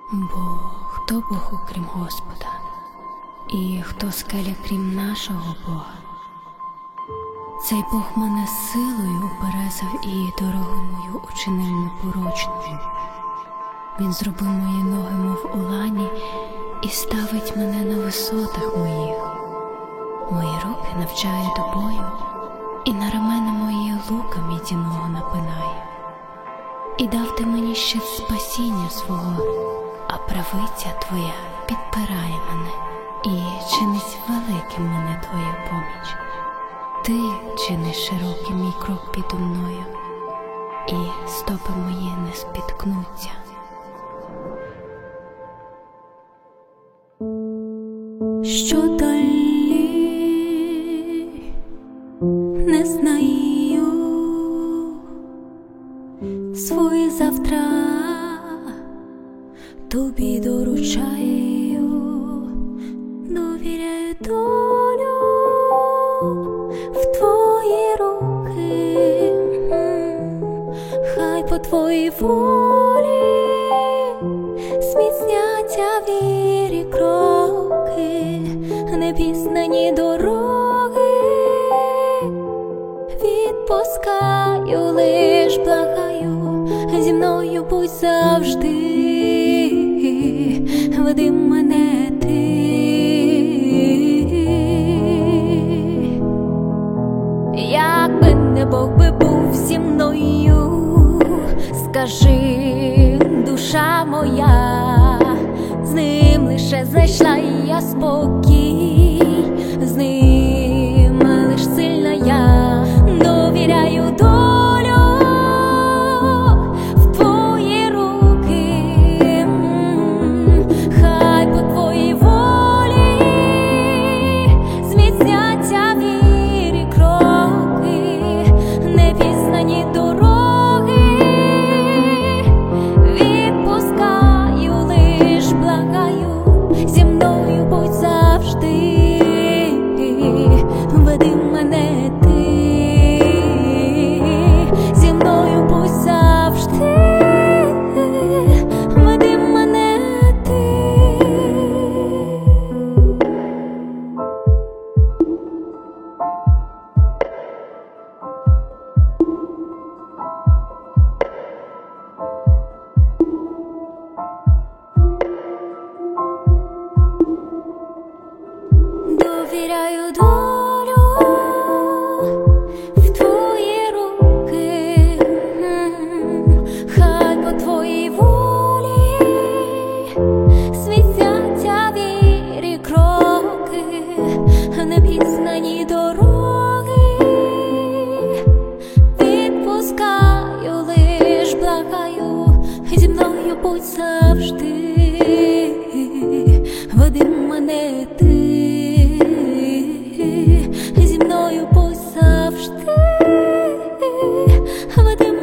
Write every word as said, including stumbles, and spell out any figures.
Бо хто Бог, окрім Господа, і хто скеля, крім нашого Бога? Цей Бог мене силою уперезав і дорогу мою учинив непорочною. Він зробив мої ноги, мов у лані, і ставить мене на висотах моїх. Мої руки навчає до бою, і на рамена мої лука мідяного напинає. І дав ти мені ще спасіння свого, а правиця твоя підпирає мене, і чинить великим мене твоя поміч. Ти чиниш широкий мій крок підо мною, і стопи мої не спіткнуться. Що далі, не знаю, свої завтра тобі доручаю, довіряю долю в твої руки, хай по твоїй волі зміцняться вірі кроки, непізнані дороги, відпускаю, лиш благаю, зі мною будь завжди, веди мене ти. Якби не Бог би був зі мною, скажи, душа моя, з ним лише знайшла я спокій, з ним лиш сильна я, довіряю долю в твої руки, хай по твоїй волі зміцняться вірі кроки, непізнані дороги, відпускаю, лиш благаю, зі мною будь завжди, веди мене ти, зі мною будь завжди, веди мене ти. Довіряю долю в твої руки, хай по твоїй волі світяться вірі кроки, непізнані дороги, відпускаю, лиш благаю, зі мною будь завжди, веди мене ти, зі мною будь завжди, веди